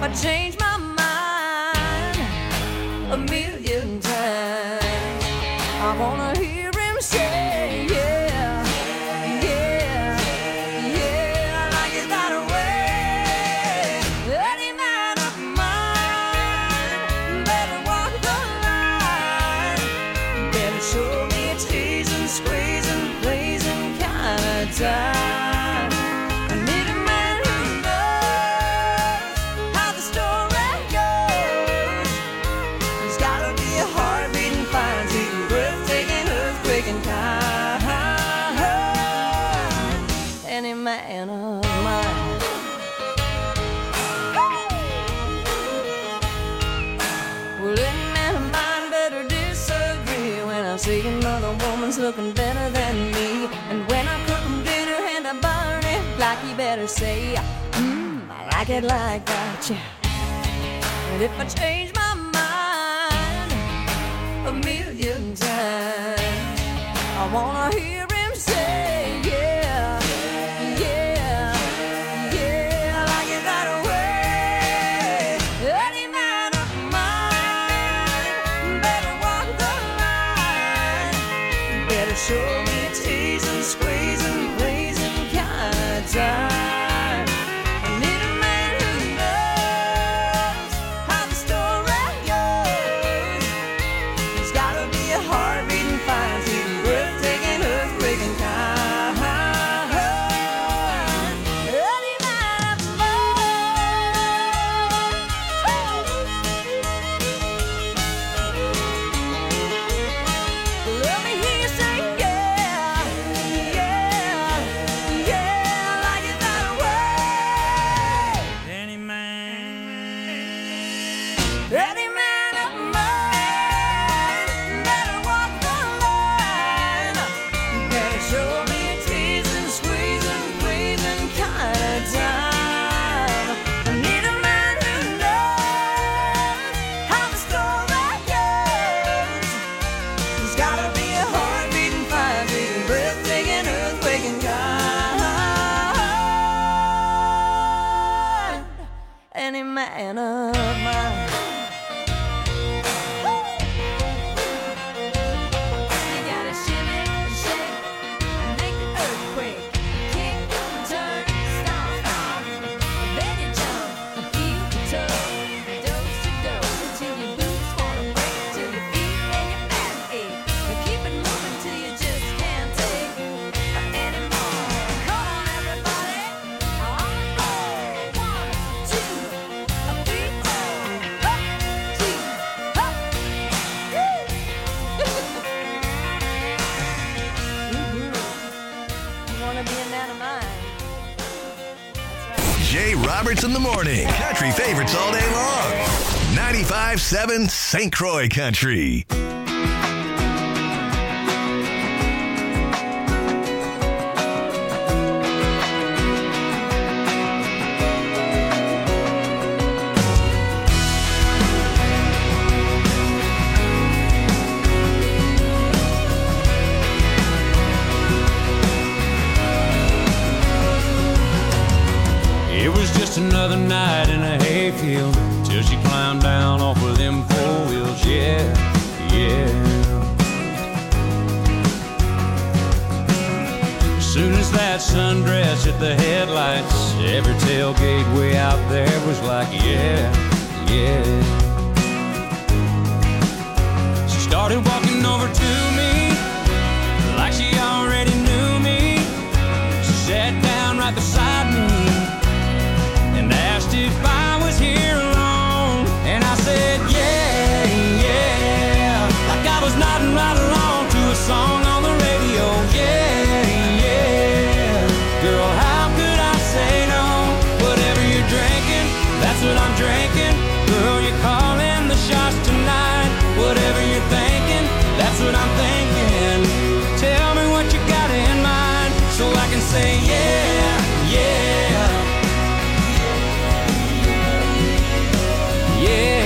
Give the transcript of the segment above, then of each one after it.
I change my mind a million times, I wanna hear him say, yeah, yeah, yeah, I like it that way. Any man of mine better walk the line, better show me a teasing, squeezing, pleasing kind of time. Another woman's looking better than me, and when I cook him dinner and I burn it, like he better say, I like it like that, yeah. And if I change my mind a million times, I wanna hear him say, yeah, yeah, yeah, I like it that way. Any man of mine better walk the line, better show me a teasing, squeezing, blazing kind of time. I need a man who knows how the story goes. There's gotta be a heart-beating, fine-tuning, breathtaking, earthquaking kind. Any man of mine. Let me hear you say, yeah, yeah, yeah, I like it that way. Any man of mine better walk the line, better show me a teasing, squeezing, pleasing kind of time. I need a man who knows how the story goes. There's gotta be a heart-beating, fire-beating, breathtaking, earthquaking kind. Any man of mine. You gotta shimmy, shake, make the earthquake, kick, turn, stomp, then you jump, feel the tug, dose to dose, till your boots wanna break, till your feet and your back ache. Keep it moving till you just can't take anymore. Come on, everybody, on the roll. 1, 2, 3, 4, up, 2, up. You wanna be a man of mine? That's right. Jay Roberts in the morning. Country favorites all day long. 95.7 St. Croix Country. It was just another night in a hayfield till she climbed down off of them 4 wheels, yeah, yeah. As soon as that sundress hit the headlights, every tailgate way out there was like, yeah, yeah. She started walking over to me like she already knew me. She sat down right beside me and asked if I was here alone. And I said, yeah, yeah, like I was nodding right along to a song on the radio. Yeah, yeah, girl, how could I say no? Whatever you're drinking, that's what I'm drinking. Girl, you're calling the shots tonight. Whatever you're thinking, that's what I'm thinking. Tell me what you got in mind so I can say, yeah, yeah. Yeah,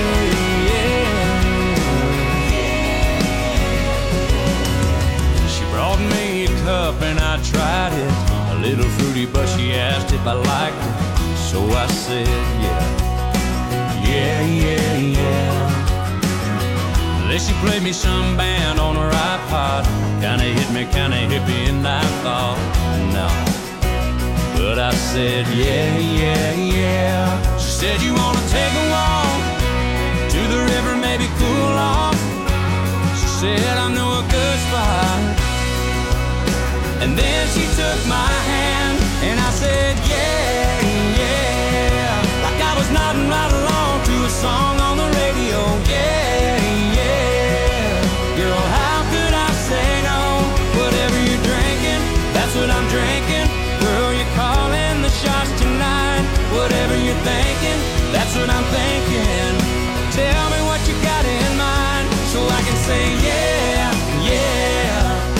yeah. She brought me a cup and I tried it. A little fruity, but she asked if I liked it. So I said, yeah. yeah, yeah, yeah. Then she played me some band on her iPod. Kinda hit me, kinda hippie, and I thought, no. But I said, yeah, yeah, yeah. She said, you wanna take a walk to the river, maybe cool off. She said, I know a good spot. And then she took my hand, and I said, yeah, yeah. Like I was nodding right along to a song on the radio, yeah, yeah. Girl, how could I say no? Whatever you're drinking, that's what I'm drinking. Girl, you're calling the shots tonight. Whatever you're thinking, that's what I'm thinking. Tell me what you got in mind, so I can say yeah, yeah.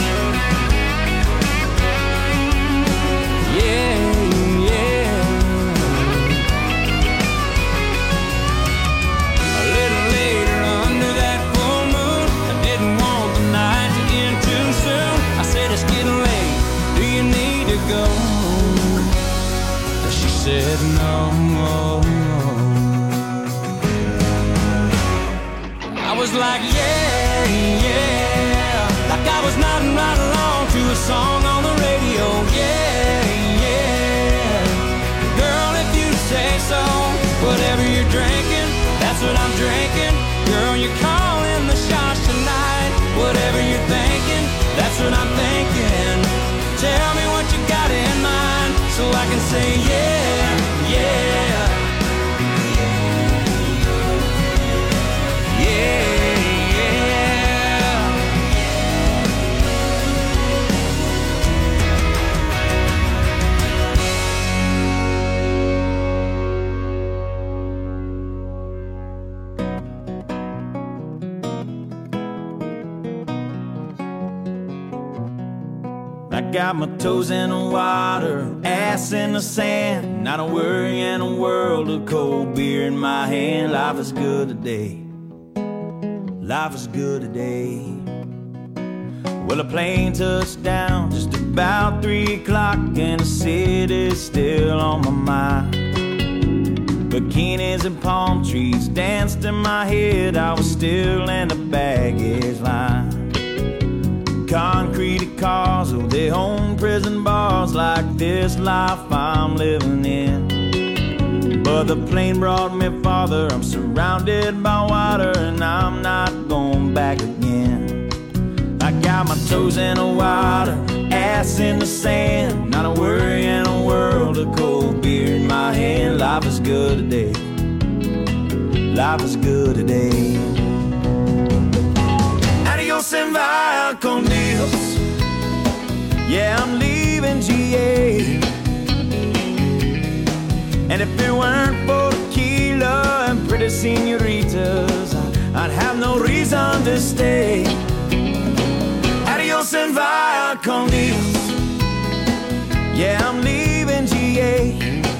Yeah, yeah. A little later under that full moon, I didn't want the night to end too soon. I said it's getting late, do you need to go? She said no. I was like yeah, yeah. Like I was nodding right along to a song on the radio, yeah, yeah. Girl, if you say so, whatever you're drinking, that's what I'm drinking. Girl, you're calling the shots tonight. Whatever you're thinking, that's what I'm thinking. Tell me what you got in mind, so I can say yeah, yeah. Yeah, yeah. I got my toes in the water, ass in the sand, not a worry in a world of cold beer in my hand. Life is good today. Life is good today. Well, a plane touched down just about 3 o'clock, and the city's still on my mind. Bikinis and palm trees danced in my head. I was still in the baggage line. Concrete cars, oh, they own prison bars like this life I'm living in. But the plane brought me farther. I'm surrounded by water, and I'm not going back again. I got my toes in the water, ass in the sand, not a worry in a world of cold beer in my hand. Life is good today. Life is good today. Adios and via con Dios. Yeah, I'm leaving GA. And if it weren't for tequila and pretty senoritas, I'd have no reason to stay. Adios and via con Dios. Yeah, I'm leaving GA.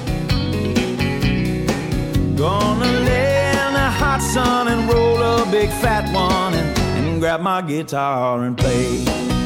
Gonna lay in the hot sun and roll a big fat one, and grab my guitar and play.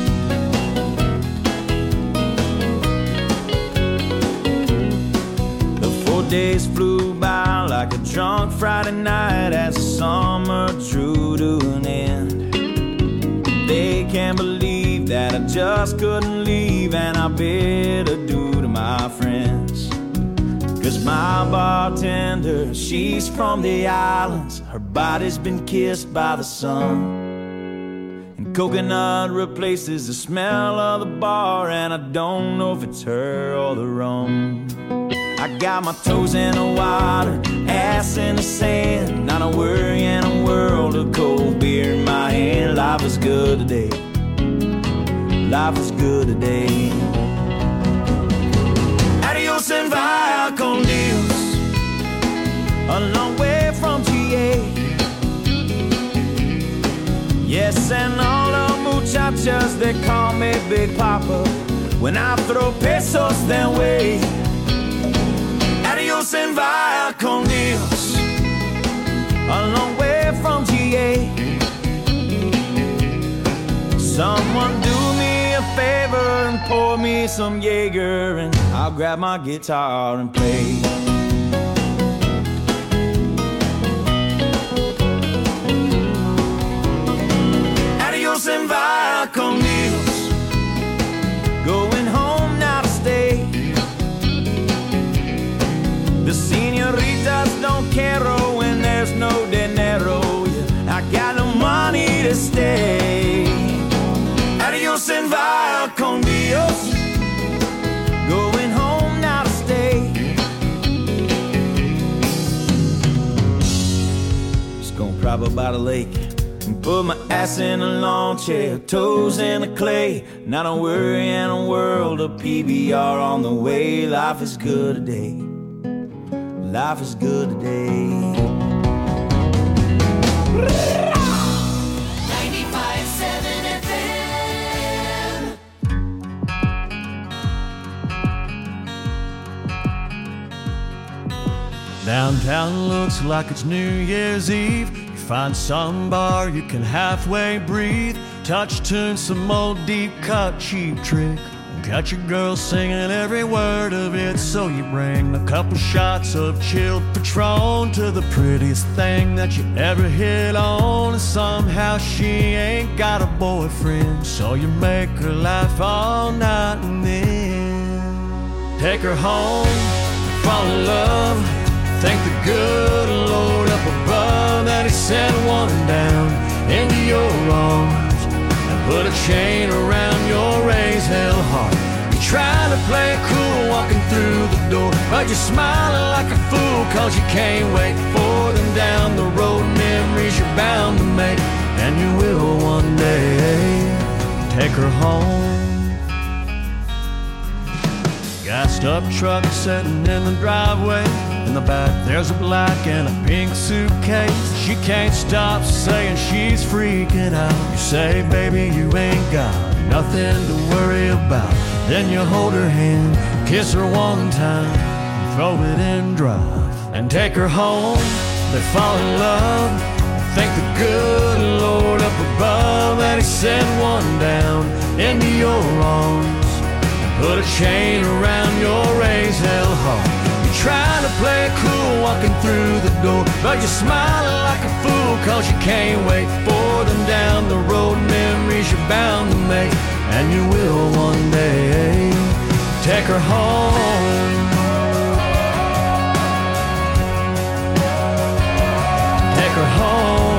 The 4 days flew by like a drunk Friday night as the summer drew to an end. They can't believe that I just couldn't leave, and I bid adieu to my friends. 'Cause my bartender, she's from the islands. Her body's been kissed by the sun, and coconut replaces the smell of the bar, and I don't know if it's her or the rum. I got my toes in the water, ass in the sand, not a worry in a world of cold beer in my hand. Life is good today. Life is good today. Adios and via con Dios. A long way from GA. Yes, and all the muchachas, they call me Big Papa when I throw pesos their way. Adios and via con Dios. A long way from GA. Someone do me a favor and pour me some Jaeger, and I'll grab my guitar and play. vaya con Dios. Going home now to stay. The señoritas don't care when there's no dinero. Yeah, I got no money to stay. Adios and vaya con Dios. Going home now to stay. Just gonna prop up by the lake and put my ass in a lawn chair, toes in the clay. Not a worry in a world of PBR on the way. Life is good today. Life is good today. 95.7 FM. Downtown looks like it's New Year's Eve. You find some bar you can halfway breathe. Touch tune, some old deep cut cheap trick. Got your girl singing every word of it. So you bring a couple shots of chilled Patron to the prettiest thing that you ever hit on. And somehow she ain't got a boyfriend, so you make her laugh all night and then take her home, fall in love. Thank the good Lord up above that he sent one down into your arms and put a chain around your raised hell heart. You're trying to play it cool walking through the door, but you're smiling like a fool cause you can't wait for them down the road. Memories you're bound to make, and you will one day take her home. Gassed up truck sitting in the driveway. In the back there's a black and a pink suitcase. She can't stop saying she's freaking out. You say, baby, you ain't got nothing to worry about. Then you hold her hand, kiss her one time, throw it in drive and take her home. They fall in love. Thank the good Lord up above that he sent one down into your arms. Put a chain around your raised hell heart. You're trying to play it cool walking through the door, but you're smiling like a fool cause you can't wait for them down the road. Memories you're bound to make, and you will one day take her home. Take her home.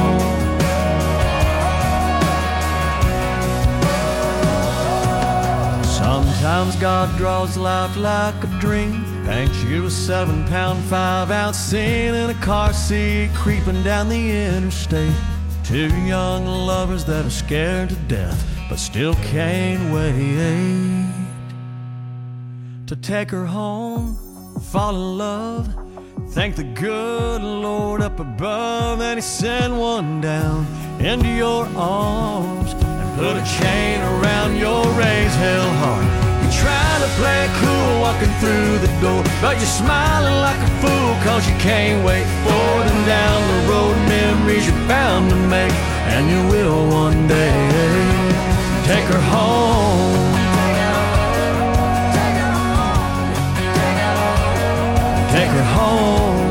Sometimes God draws life like a dream, paints you a 7-pound 5-ounce scene in a car seat creeping down the interstate. Two young lovers that are scared to death but still can't wait to take her home, fall in love. Thank the good Lord up above that he sent one down into your arms and put a chain around your raised hell heart. You're trying to play it cool walking through the door, but you're smiling like a fool cause you can't wait for them down the road. Memories you're bound to make, and you will one day take her home. Take her home.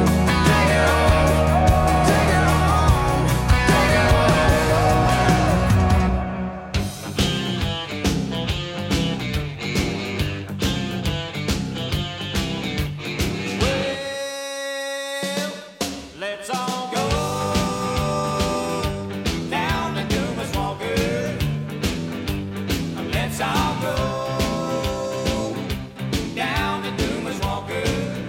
Let's all go down to Dumas Walker. Let's all go down to Dumas Walker.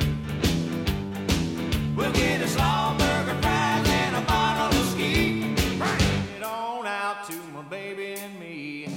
We'll get a slaw burger, fries, and a bottle of ski. Bring it on out to my baby and me.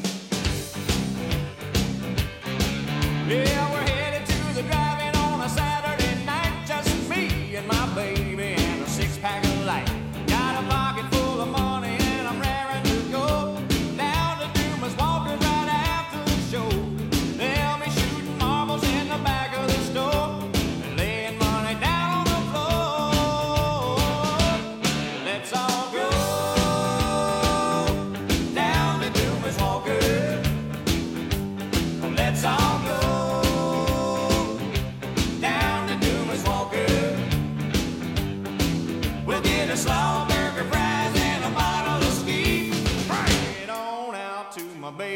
Yeah, we're headed to the drive-in on a Saturday night. Just me and my baby and a 6-pack of light. Got a pocket full of money and I'm raring to go down to Dumas Walker right after the show. They'll be shooting marbles in the back of the store and laying money down on the floor. Let's all go down to Dumas Walker. Let's all go down to Dumas Walker. We'll get a slaw burger, fries, and a bottle of ski. Bring it on out to my baby.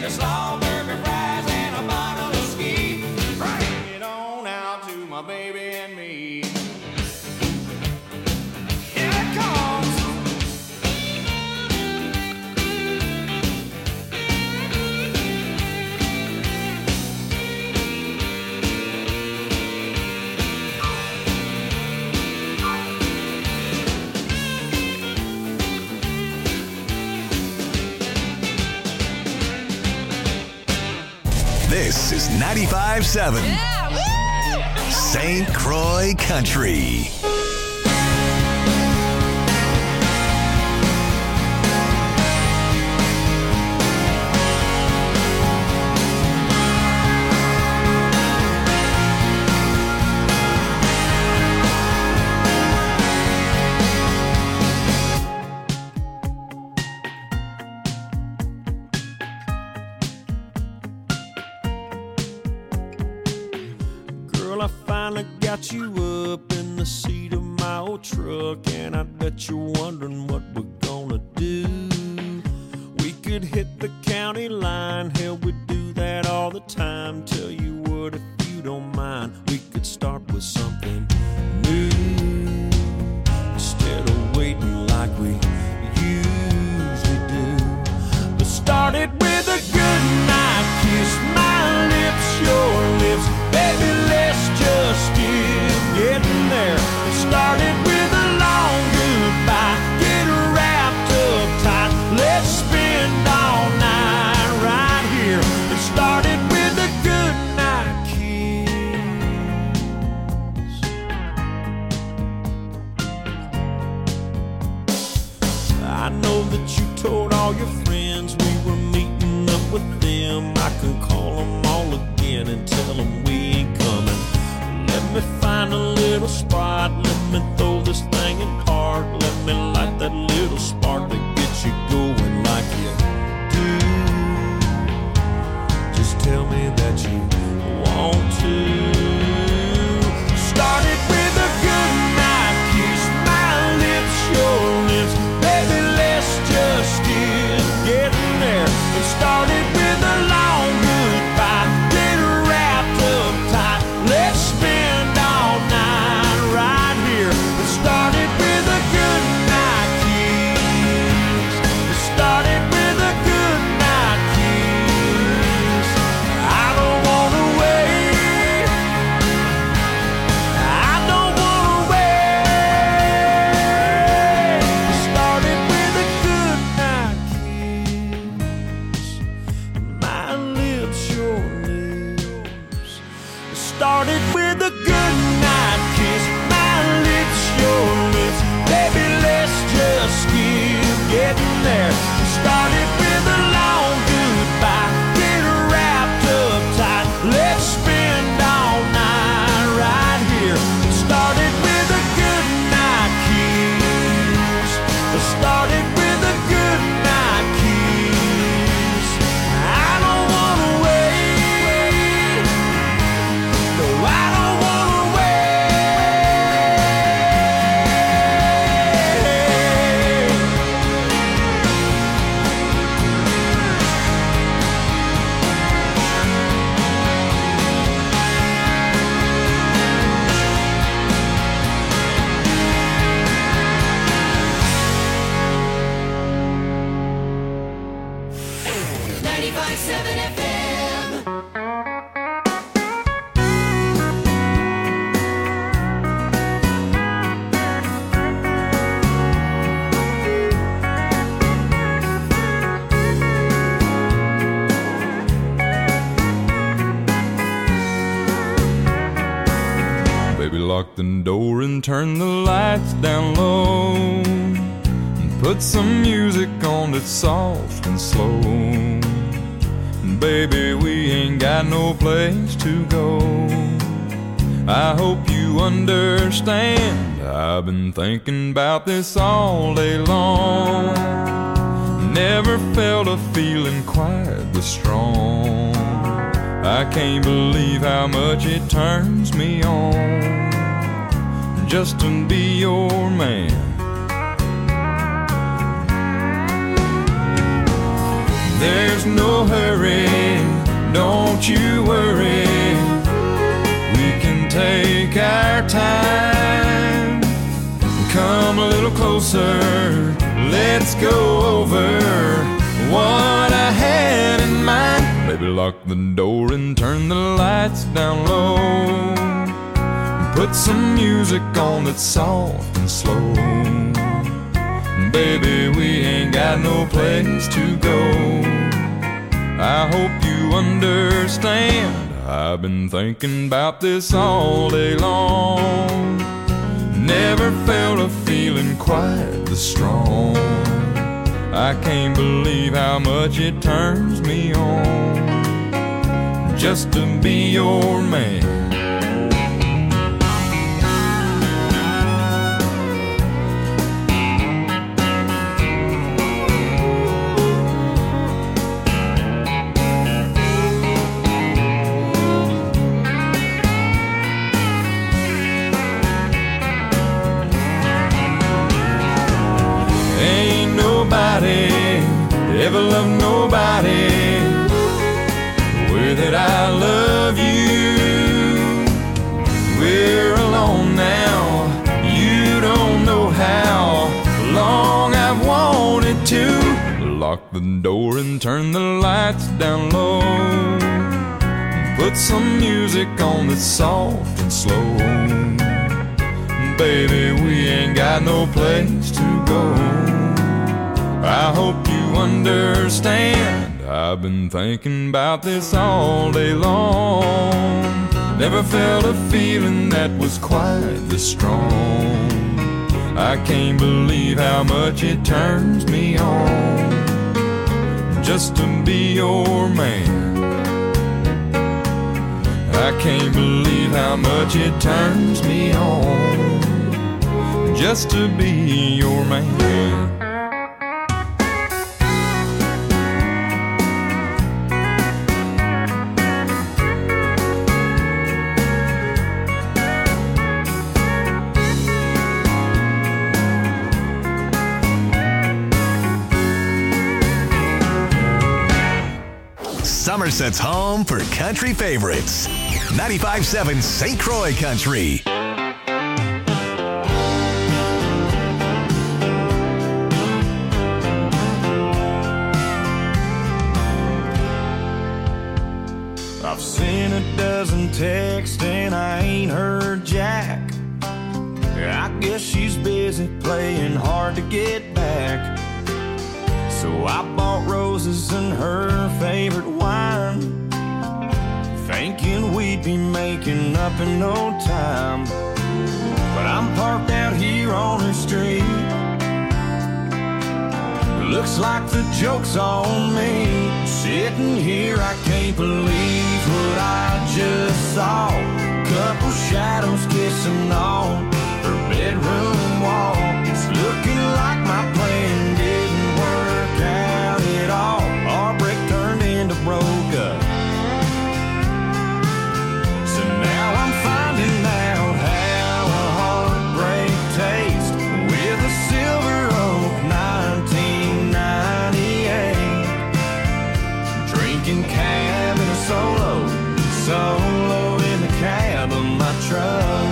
a Salisbury fries and a bottle of whiskey. Bring it on out to my baby and me. Here it comes. This is 95.7 St. Croix Country. Girl, I finally got you up in the seat of my old truck, and I bet you're wondering what we're gonna do. We could hit the county line, hell, we do that all the time. Tell you what, if you don't mind, we could start with something new instead of waiting like we usually do. But start it with a good night kiss, my lips, your lips. Baby, let's just get getting there. It started with a long goodbye. Get wrapped up tight. Let's spend all night right here. It started with a good night kiss. I know that you told all your friends we were meeting up with them. I can call them all again and tell them we ain't coming. Let me find a little spot. Let me throw this thing in park. Let me light that little spark that gets you going like you do. Just tell me that you want to. Start it with a good night kiss, my lips, your lips. Baby, let's just get getting there. It started with a long goodbye. Get wrapped up tight. Let's spend all night right here. It started with a good night kiss. It started with a good night kiss. I don't wanna wait. I don't wanna wait. It started with a good night kiss. My lips, your lips. It started with a good night kiss. My lips, your lips. Baby, let's just keep getting there. It started with a long goodbye. Get wrapped up tight. Let's spend all night right here. It started with a good night kiss. It started with a good night kiss. I don't wanna wait. No, I don't wanna wait. Baby, lock the door and turn the lights down low, and put some music on that's soft and slow. Baby, we ain't got no place to go. I hope you understand, I've been thinking about this all day long. Never felt a feeling quite this strong. I can't believe how much it turns me on just to be your man. There's no hurry, don't you worry. We can take our time. Come a little closer, let's go over what I had in mind. Baby, lock the door and turn the lights down low. Put some music on that's soft and slow. Baby, we ain't got no place to go. I hope you understand. I've been thinking about this all day long. Never felt a feeling quite this strong. I can't believe how much it turns me on just to be your man. Ever love nobody the way that I love you. We're alone now, you don't know how long I've wanted to. Lock the door and turn the lights down low. Put some music on that's soft and slow. Baby, we ain't got no place to go. I hope you understand. I've been thinking about this all day long. Never felt a feeling that was quite this strong. I can't believe how much it turns me on just to be your man. I can't believe how much it turns me on just to be your man. Somerset's home for country favorites. 95.7 St. Croix Country. I've seen a dozen texts and I ain't heard Jack. I guess she's busy playing hard to get back. So I bought roses and her favorite wine, thinking we'd be making up in no time. But I'm parked out here on her street. Looks like the joke's on me. Sitting here, I can't believe what I just saw. Couple shadows kissing on her bedroom wall. It's looking like my plan didn't work out at all. Our break turned into broke up. So now I'm finding out how a heartbreak tastes with a Silver Oak 1998. Drinking cab in a solo in the cab of my truck.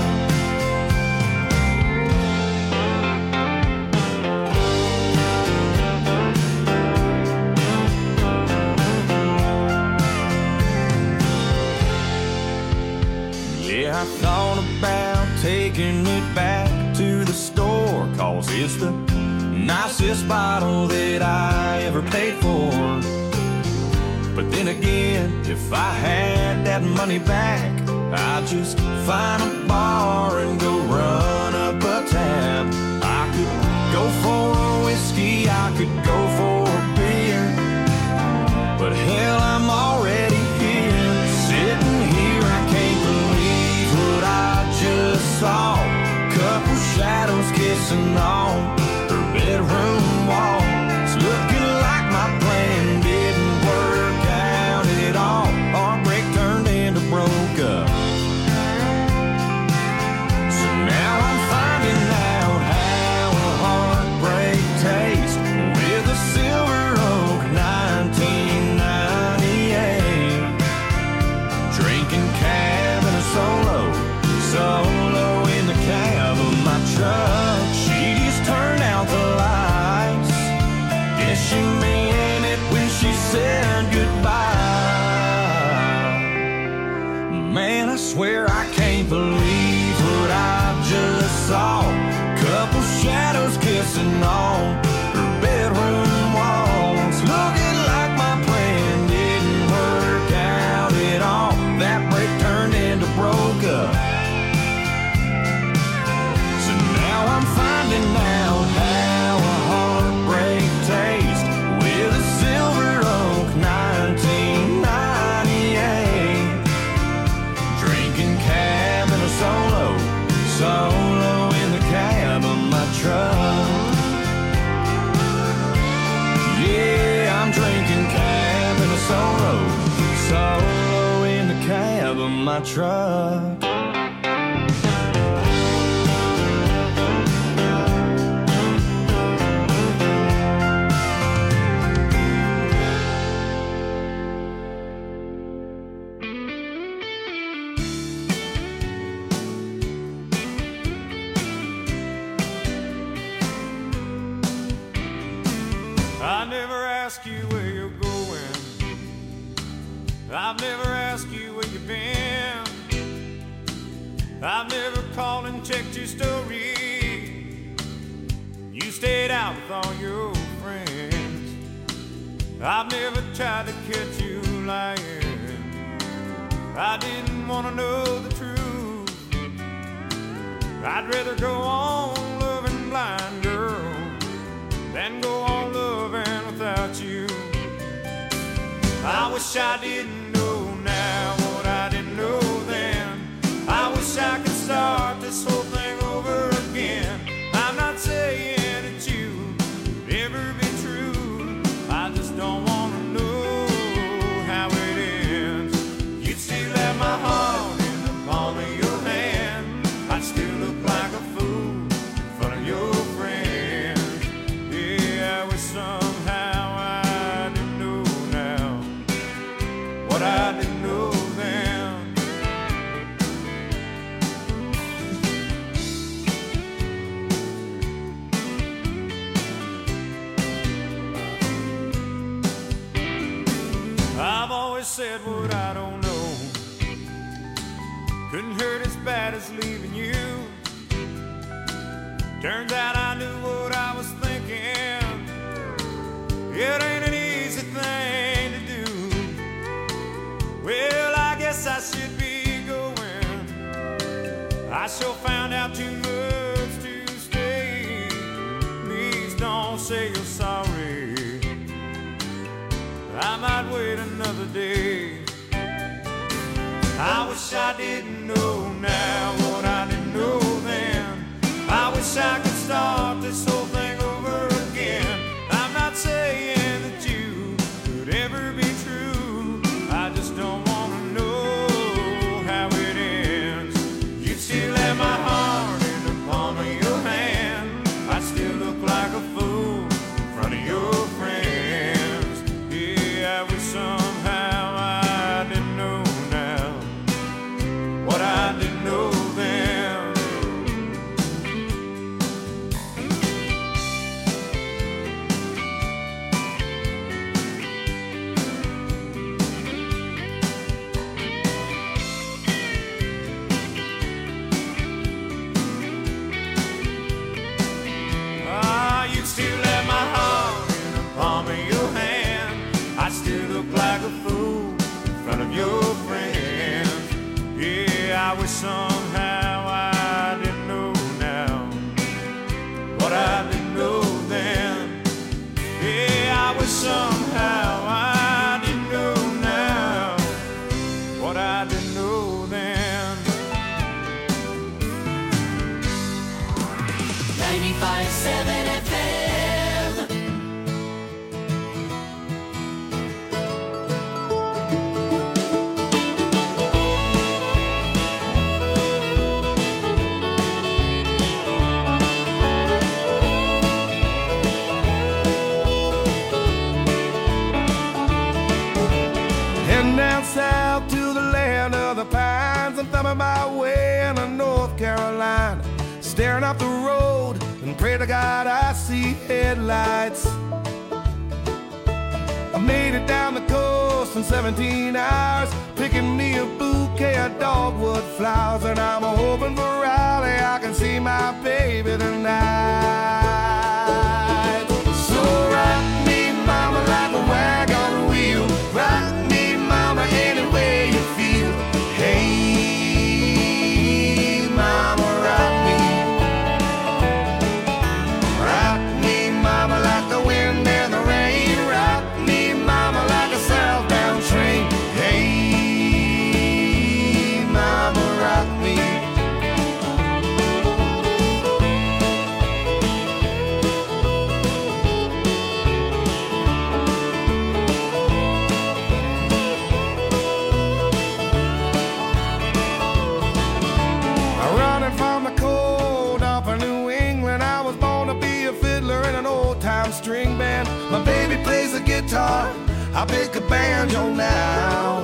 I thought about taking it back to the store, 'cause it's the nicest bottle that I ever paid for. But then again, if I had that money back, I'd just find a bar and go run up a tab. I could go for a whiskey, I could go for a beer, but hell, I'm already here. Sitting here, I can't believe what I just saw. Couple shadows kissing on her bedroom wall. It's looking like my plan didn't work out at all. Our break turned into broke up. So now I'm finding out how a heartbreak tastes with a silver swear I can't believe what I just saw. Couple shadows kissing on her bedroom walls. Looking like my plan didn't work out at all. That break turned into broke up. So now I'm finding out how a heartbreak tastes with a Silver Oak 1998. Drinking cab in a solo in the cab of my truck. Yeah, I'm drinking cab in a solo in the cab of my truck. I never ask you where you're going. I've never asked you where you've been. I've never called and checked your story. You stayed out with all your friends. I've never tried to catch you lying. I didn't want to know the truth. I'd rather go on loving blind, girl, than go on loving without you. I wish I didn't know now what I didn't know then. I wish I could start this whole thing over again. I'm not saying that you would ever be true. I just don't want to know how it ends. You'd still have my heart in the palm of your hand. I'd still look like a fool in front of your friends. Yeah, I wish somehow I didn't know now what I didn't know then. I've always said what I don't know. Couldn't hurt as bad as leaving you. Turns out I knew what I was thinking. It ain't an easy thing to do. Well, I guess I should be going. I sure found out too much to stay. Please don't say you're sorry. I might wait another day. I wish I didn't know now what I didn't know then. I wish I could start this whole thing over again. I'm not saying that you could ever be true. I just don't want to know how it ends. You'd still have my heart in the palm of your hand. I'd still look like a fool in front of your friends. Yeah, I wish somehow I didn't know now what I didn't know then. You'd still have my heart in the palm of your hand. I still look like a fool in front of your friends. Yeah, I wish somehow I didn't know now what I didn't know then. Yeah, I wish somehow I didn't know now what I didn't know then. 95.7 FM. Heading down south to the land of the pines. I'm thumbing my way into North Carolina, staring up the road and pray to God I see headlights. I made it down the coast in 17 hours, picking me a bouquet of the dogwood flowers, and I'm hoping for Raleigh I can see my baby tonight. So rock me, mama, like a wagon wheel. Rock me, mama, any way you feel. Hey, mama, rock me. Rock me, mama, like the wind and the rain. Rock me, mama, like a southbound train. Hey, mama, rock me. Running from the cold up in New England, I was born to be a fiddler in an old-time string band. My baby plays the guitar, I pick a banjo now.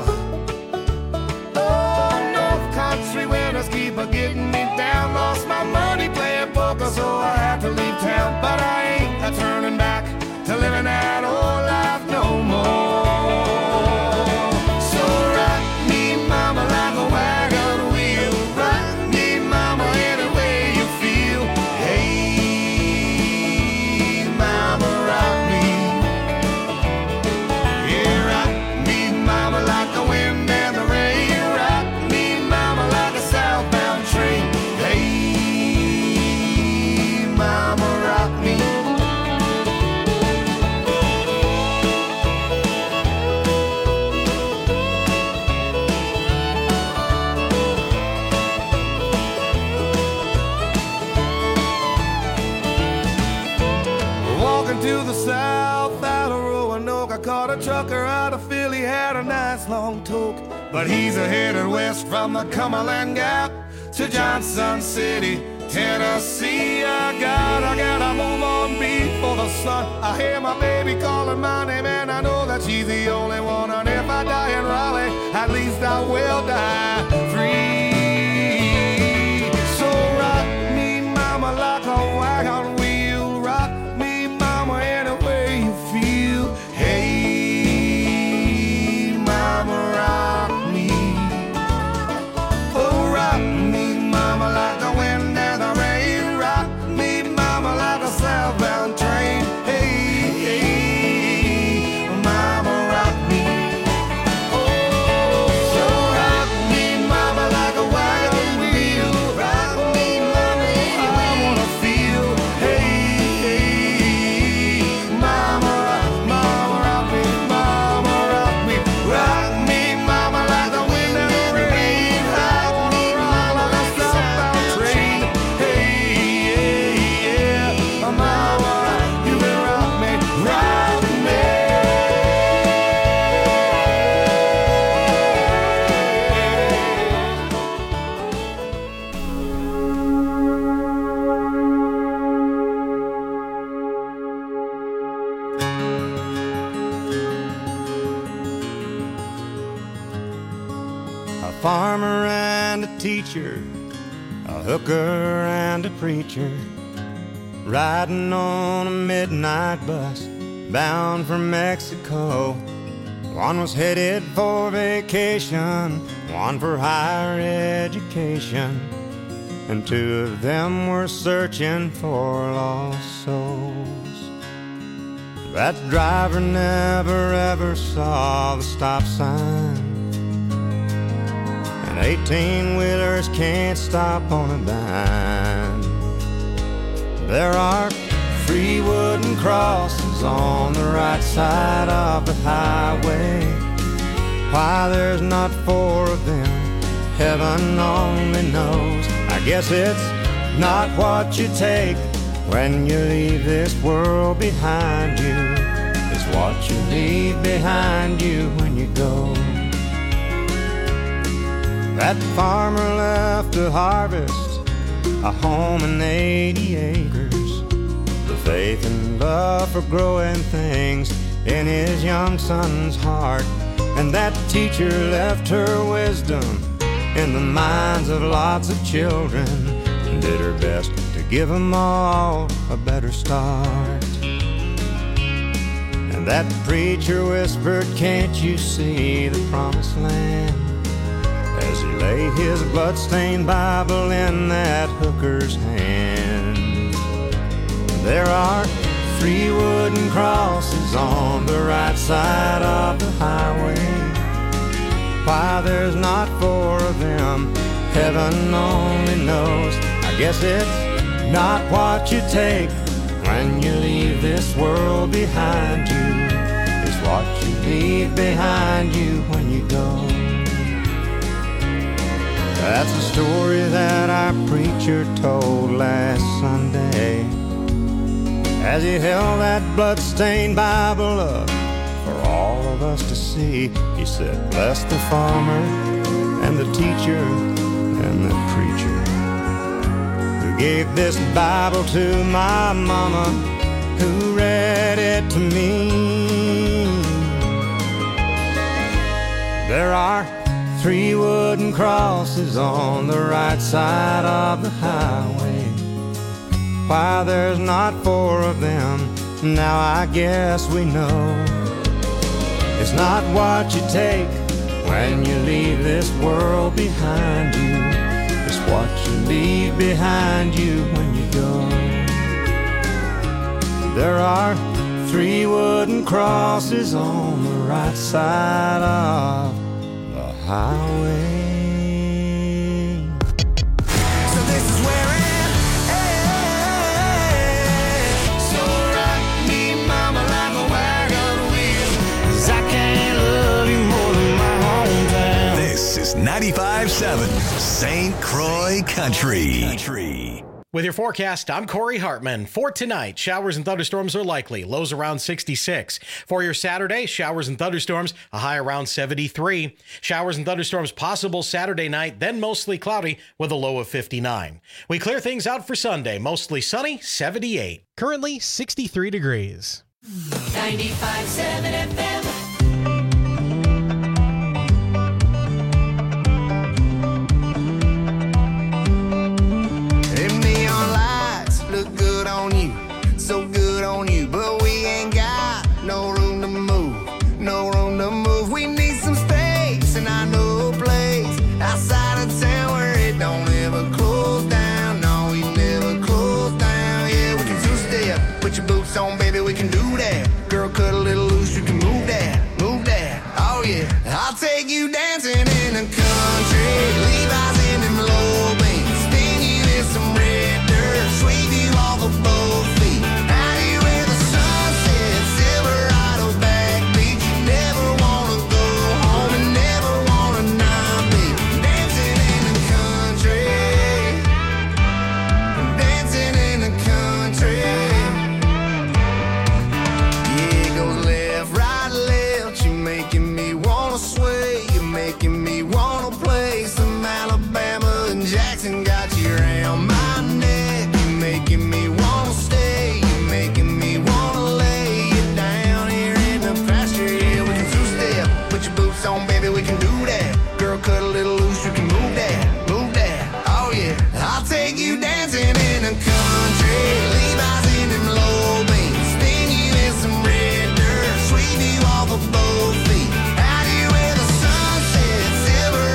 Oh, North Country winters keep a getting me down. Lost my money playing poker, so I had to leave town. But I ain't a turning back to living that old life no more. So rock me, mama, like a wagon wheel. Rock me, mama, any way you feel. Hey, mama, rock me. Yeah, rock me, mama, like the wind and the rain. Rock me, mama, like a southbound train. Hey, mama, rock me. Walking to the south out of Roanoke, I caught a trucker out of Philly, had a nice long toke. But he's headed west from the Cumberland Gap to Johnson City, Tennessee. I gotta move on before the sun. I hear my baby calling my name, and I know that she's the only one. And if I die in Raleigh, at least I will die free. So rock me, mama, like a wagon wheel. Rock me, mama, any way you feel. Hey, mama, rock me. Oh, rock me, mama, like the wind and the rain. Rock me, mama, like a southbound train. Hey, hey, mama, rock me. Oh, so rock me, mama, like a wagon wheel. Rock me, mama, any way I wanna feel. Hey, hey, mama, rock me, mama, rock me. Rock me, mama, like the wind and the rain. Rock me, mama, like a southbound train. Hey, yeah, yeah, mama, you can rock me, rock me. A farmer and a teacher, a hooker and a preacher, riding on a midnight bus bound for Mexico. One was headed for vacation, one for higher education, and two of them were searching for lost souls. That driver never ever saw the stop sign, and 18-wheelers can't stop on a dime. There are 3 wooden crosses on the right side of the highway. Why there's not 4 of them, heaven only knows. I guess it's not what you take when you leave this world behind you. It's what you leave behind you when you go. That farmer left to harvest a home and 80 acres, the faith and love for growing things in his young son's heart. And that teacher left her wisdom in the minds of lots of children, and did her best to give them all a better start. And that preacher whispered, "Can't you see the promised land?" as he lay see his bloodstained Bible in that hooker's hand. There are 3 wooden crosses on the right side of the highway. Why there's not 4 of them, heaven only knows. I guess it's not what you take when you leave this world behind you. It's what you leave behind you when you go. That's a story that our preacher told last Sunday as he held that bloodstained Bible up for all of us to see. He said, bless the farmer and the teacher and the preacher who gave this Bible to my mama, who read it to me. There are 3 wooden crosses on the right side of the highway. Why there's not 4 of them, now I guess we know. It's not what you take when you leave this world behind you. It's what you leave behind you when you go. There are 3 wooden crosses on the right side of the highway. So this is where it ends. So rock me, mama, like a wagon wheel, 'cause I can't love you more than my hometown. This is 95.7 St. Croix Country. With your forecast, I'm Corey Hartman. For tonight, showers and thunderstorms are likely, lows around 66. For your Saturday, showers and thunderstorms, a high around 73. Showers and thunderstorms possible Saturday night, then mostly cloudy with a low of 59. We clear things out for Sunday, mostly sunny, 78. Currently 63 degrees. 95.7 FM. So good on you, but we ain't got no room to move, no room to move. We need some space, and I know a place outside of town where it don't ever close down. No, we never close down. Yeah, we can two-step, put your boots on, baby, we can do that. Girl, cut a little loose, you can move that, move that. Oh yeah, I'll take you dancing in the country, Levi's in them low beams, spin you in some red dirt, sweep you off of both feet. Both feet out here where the sun sets silver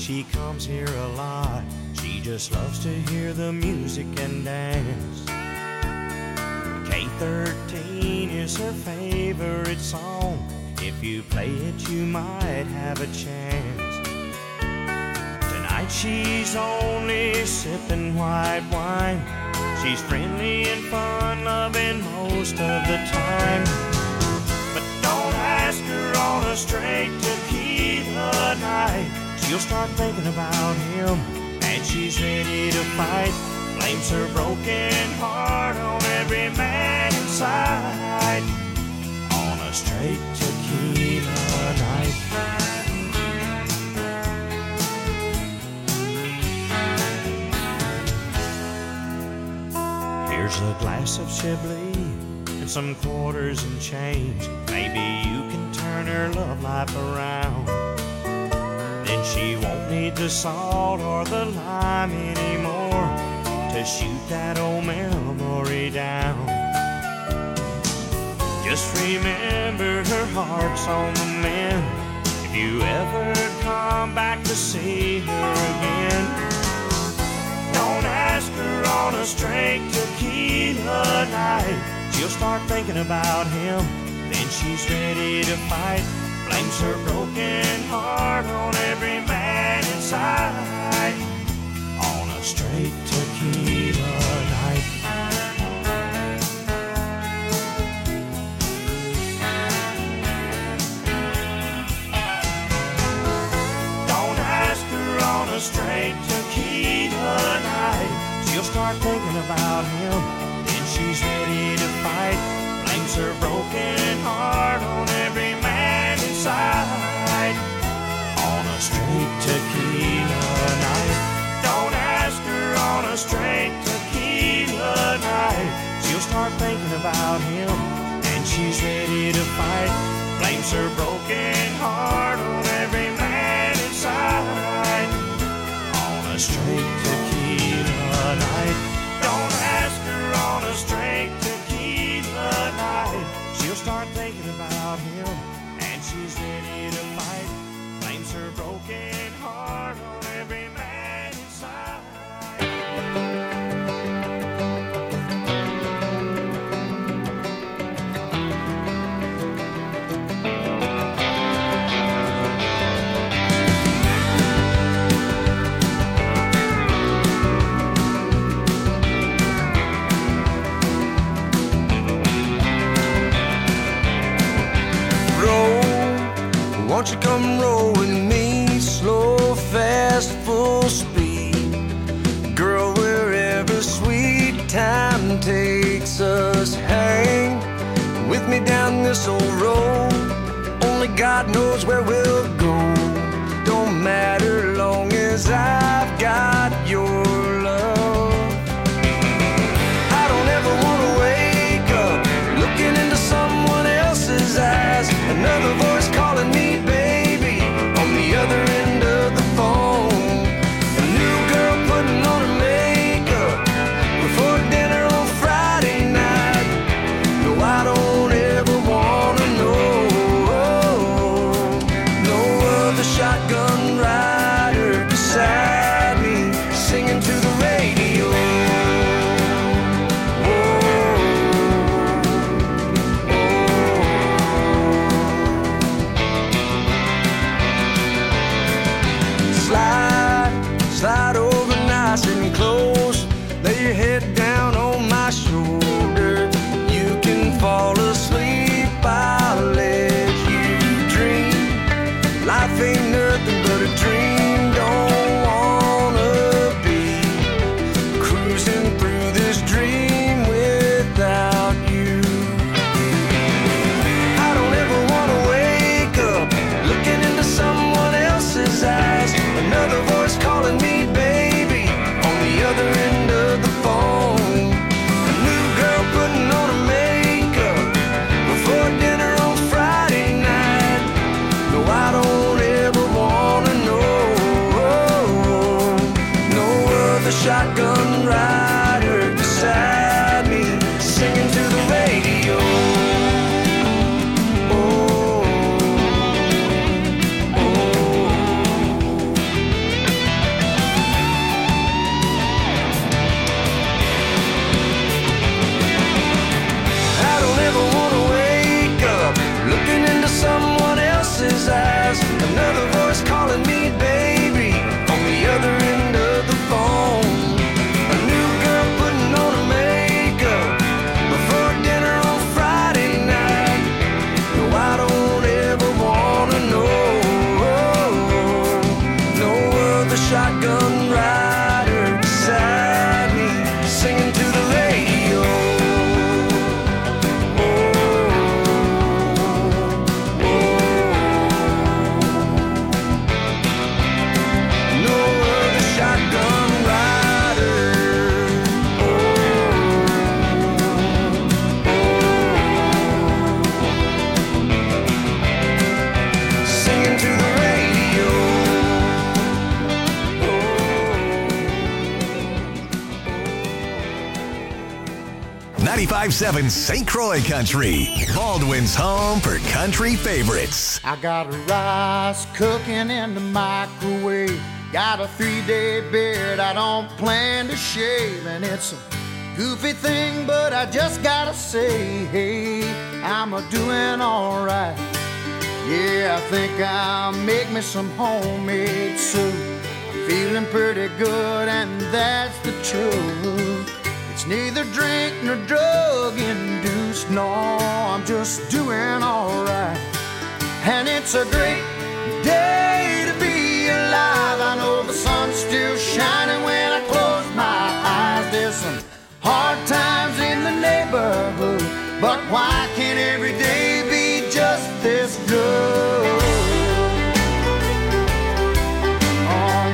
she comes here a lot. She just loves to hear the music and dance. K13 is her favorite song. If you play it, you might have a chance. Tonight she's only sipping white wine. She's friendly and fun-loving most of the time. But don't ask her on a straight tequila night. She'll start thinking about him, and she's ready to fight. Blames her broken heart on every man inside. On a straight tequila night. Here's a glass of Chablis and some quarters and change. Maybe you can turn her love life around. Then she won't need the salt or the lime anymore to shoot that old memory down. Just remember her heart's on the mend. If you ever come back to see her again, don't ask her on a straight tequila night. She'll start thinking about him, then she's ready to fight. Blames her broken heart on every man inside. On a straight tequila night. Don't ask her on a straight tequila night. She'll start thinking about him, then she's ready to fight. Blames her broken heart on every man inside. On a straight tequila night. Don't ask her on a straight tequila night. She'll start thinking about him, and she's ready to fight. Blames her broken heart on every man inside. On a straight tequila night. Don't ask her on a straight tequila night. She'll start thinking about him, and she's ready to fight. Blames her broken heart on every man inside. Won't you come roll with me, slow, fast, full speed? Girl, wherever sweet time takes us, hang with me down this old road. Only God knows where we'll go. Don't matter long as I've got your love. I don't ever want to wake up looking into someone else's eyes. Another voice calling me baby on the other end of the phone. A new girl putting on her makeup before dinner on Friday night. No, I don't ever wanna know. No other shotgun rider beside shotgun rider beside me, singing to the radio. No other shotgun rider. Singing to the radio. 95.7 St. Croix Country, Baldwin's home for country favorites. I got rice cooking in the microwave. Got a 3-day beard I don't plan to shave. And it's a goofy thing, but I just gotta say, hey, I'm a-doing alright. Yeah, I think I'll make me some homemade soup. I'm feeling pretty good, and that's the truth. It's neither drink nor drug induced. No, I'm just doing alright. And it's a great day to be alive. I know the sun's still shining when I close my eyes. There's some hard times in the neighborhood, but why can't every day be just this good? Oh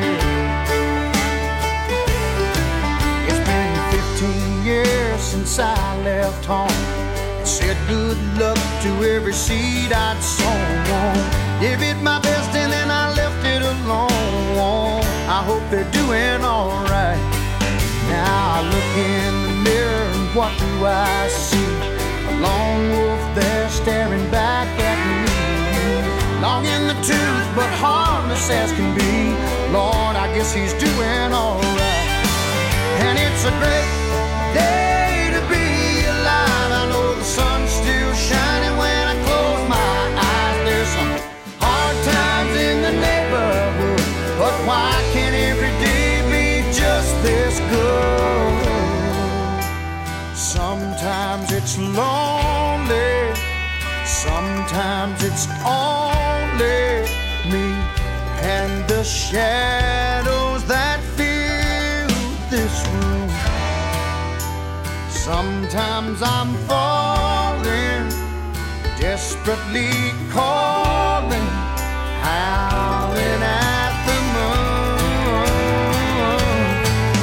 yeah. It's been 15 years since I left home. Said good luck to every seed I'd sown. Gave it my best and then I left it alone. I hope they're doing alright. Now I look in the mirror and what do I see? A lone wolf there staring back at me. Long in the tooth but harmless as can be. Lord, I guess he's doing alright. And it's a great day to be alive. I know the sun's still shining when I close my eyes. There's some hard times in the neighborhood, but why can't every day be just this good? Sometimes it's lonely, sometimes it's only me and the shadows that fill this room. Sometimes I'm falling, desperately calling, howling at the moon.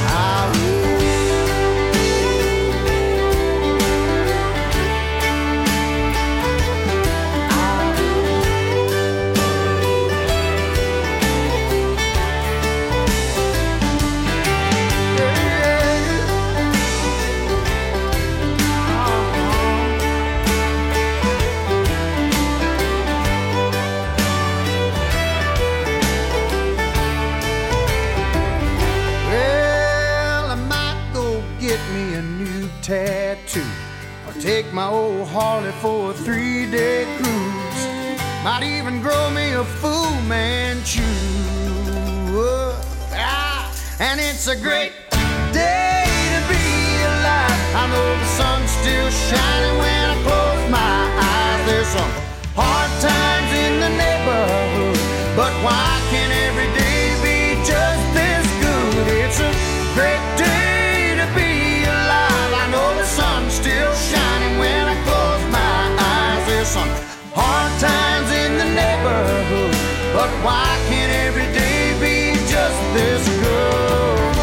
Tattoo, or take my old Harley for a 3-day cruise. Might even grow me a Fu Manchu. And it's a great day to be alive. I know the sun's still shining when I close my eyes. There's some hard times in the neighborhood, but why can't every day be just this good? It's a great day to be alive. I know the sun's still shining when I close my eyes. There's some hard times in the neighborhood, but why can't every day be just this good?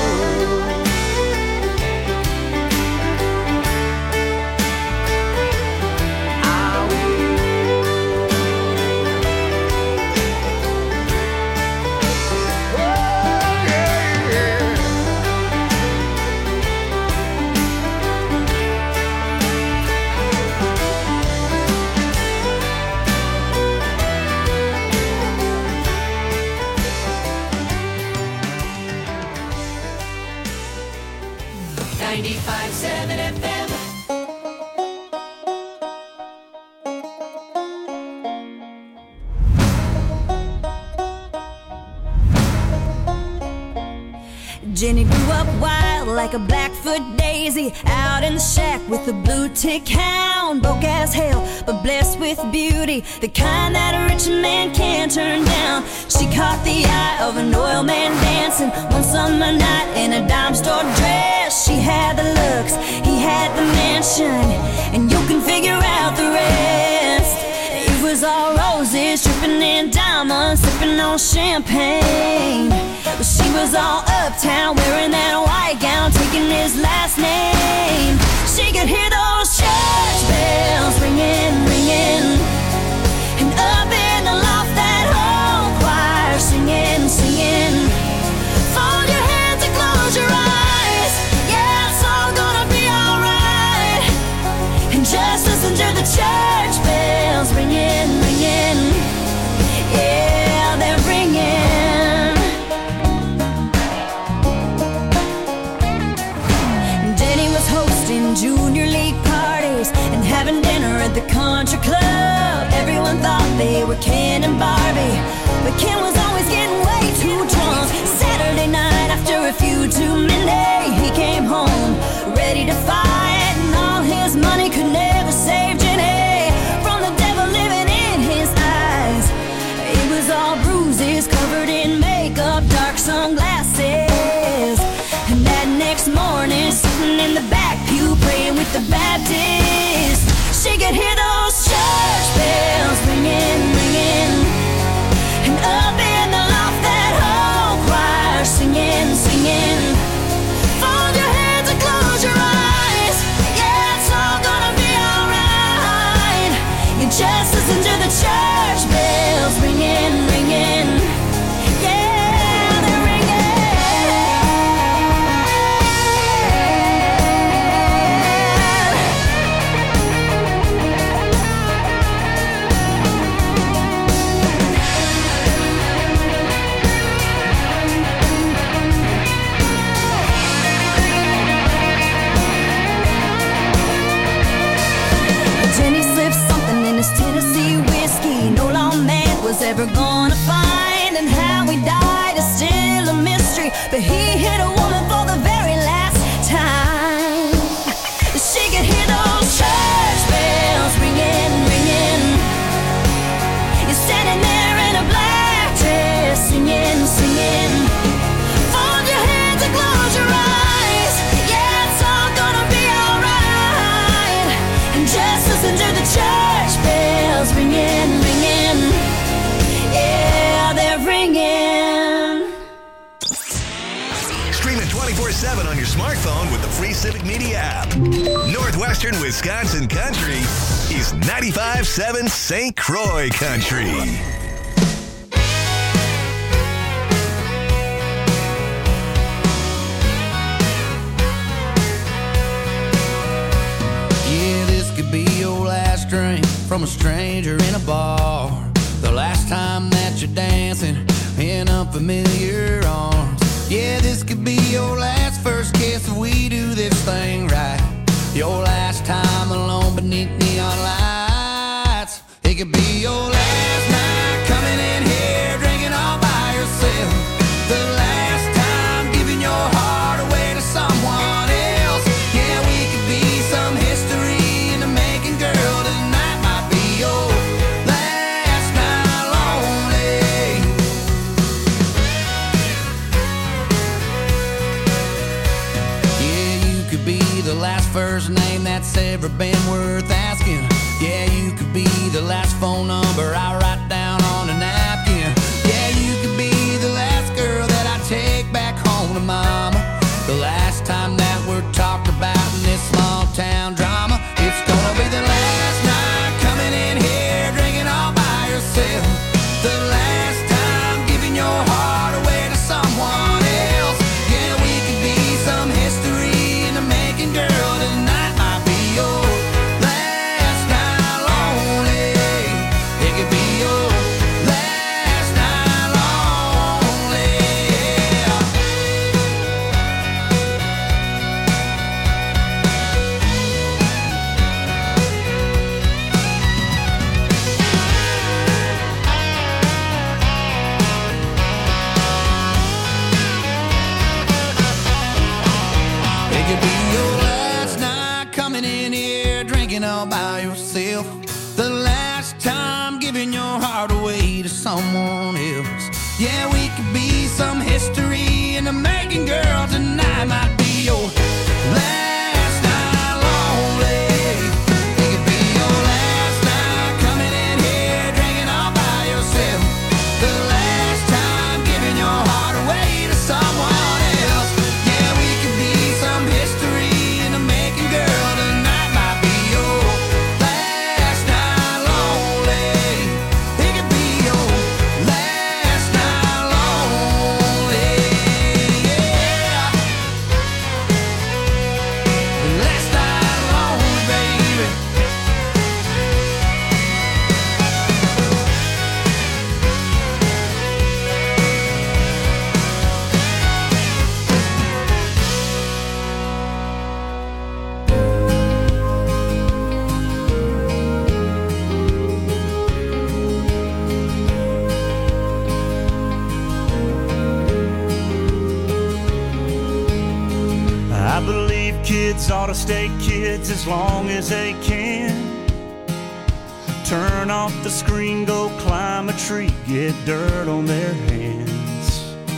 Jenny grew up wild like a Blackfoot daisy, out in the shack with a blue tick hound. Broke as hell, but blessed with beauty, the kind that a rich man can't turn down. She caught the eye of an oil man Dan. dancing one summer night in a dime store dress. She had the looks, he had the mansion, and you can figure out the rest. It was all roses, dripping in diamonds, sipping on champagne. But she was all uptown, wearing that white gown, taking his last name. She could hear those church bells ringing, ringing, and up in the loft that whole choir singing, singing. Fold your hands and close your eyes, yeah, it's all gonna be alright. And just listen to the church bells ringing, ringing, yeah, they're ringing. Denny was hosting junior league parties and having dinner at the country club. Everyone thought they were Ken and Barbie, but Ken was always getting way too drunk. Saturday night after a few too many, he came home ready to fight, and all his money could never save Jenny from the devil living in his eyes. It was all bruises, covered in makeup, dark sunglasses. And that next morning, sitting in the back pew praying with the Baptist, she could hear those church bells ringing, ringing, and up in the loft that whole choir singing, singing. Fold your hands and close your eyes, yeah, it's all gonna be alright. You just listen to the church bells ringing, ringing, yeah, they're ringing. Jenny slipped something in his Tennessee whiskey no lawman was ever gonna find, and how he died is still a mystery, but he hit a woman for the very last time. She could hear those church bells ringing, ringing. You're standing there in a black dress, singing, singing. Fold your hands and close your eyes, yeah, it's all gonna be alright. And just listen to the church bells ringing, ringing, yeah, they're ringing. Stream it 24/7 on your smartphone with the free Civic Media app. Northwestern Wisconsin Country is 95.7 St. Croix Country. Yeah, this could be your last drink from a stranger in a bar. The last time that you're dancing in unfamiliar arms. Yeah, this could be your last first kiss if we do this thing right. Your last time alone beneath neon lights. It could be your last night coming in here drinking all by yourself. The last time giving your heart away to someone else. Yeah, we could be some history in the making, girl. Tonight might be your last night lonely. Yeah, you could be the last first name that's ever been worth asking. Yeah, you could be the last phone number I write down on a napkin. Yeah, you could be the last girl that I take back home to mama. The last time that we're talked about in this small town drama. It's gonna be the last night coming in here drinking all by yourself. The last time giving your heart away to someone else. Yeah, we could be some history in the making, girl. Tonight might be your last night lonely. It could be your last night lonely. Yeah. Kids ought to stay kids as long as they can. Turn off the screen, go climb a tree, get dirt on their hands.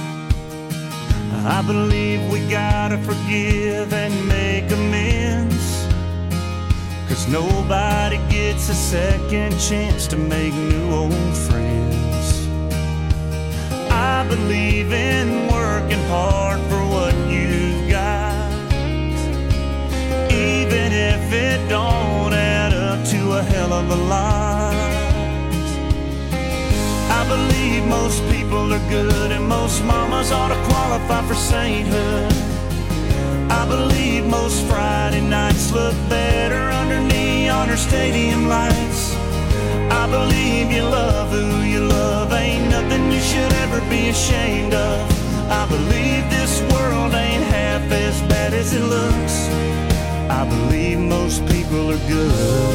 I believe we gotta forgive and make amends, 'cause nobody gets a second chance to make new old friends. I believe in working hard for what you've got, even if it don't add up to a hell of a lot. I believe most people are good and most mamas ought to qualify for sainthood. I believe most Friday nights look better under neon or stadium lights. I believe you love who you love, ain't nothing you should ever be ashamed of. I believe this world ain't half as bad as it looks. I believe most people are good.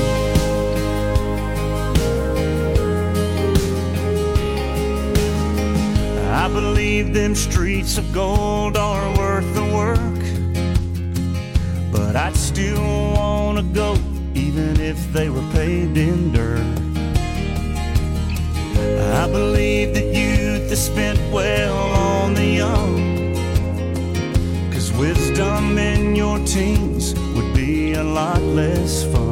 I believe them streets of gold are worth the work, but I'd still wanna go even if they were paved in dirt. I believe that youth is spent well on the young, 'cause wisdom in your teens would be a lot less fun.